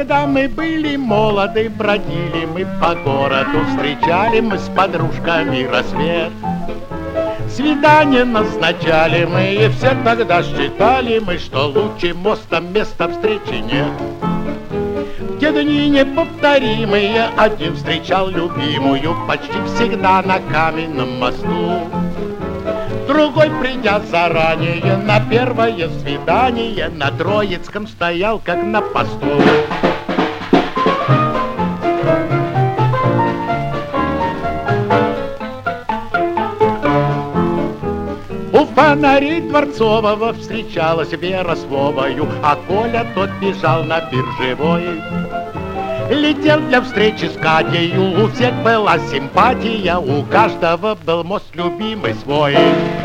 Когда мы были молоды, бродили мы по городу, встречали мы с подружками рассвет. Свидание назначали мы, и все тогда считали мы, что лучше моста места встречи нет. В те дни неповторимые один встречал любимую почти всегда на каменном мосту. Другой, придя заранее на первое свидание, на Троицком стоял как на посту. У фонарей Дворцового встречалась Вера с Вовою, а Коля тот бежал на биржевой. Летел для встречи с Катею, у всех была симпатия, у каждого был мост любимый свой.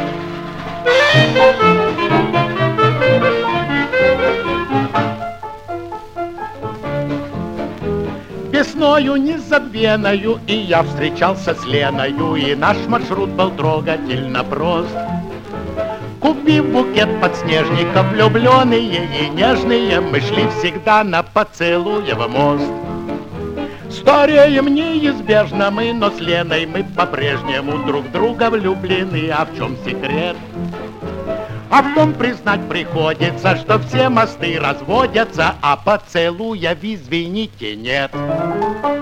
Весною незабвеною и я встречался с Леною, и наш маршрут был трогательно прост. Купив букет подснежников, влюбленные и нежные, мы шли всегда на Поцелуев мост. Стареем неизбежно мы, но с Леной мы по-прежнему друг в друга влюблены. А в чем секрет? А в том признать приходится, что все мосты разводятся, а поцелуя, извините, нет.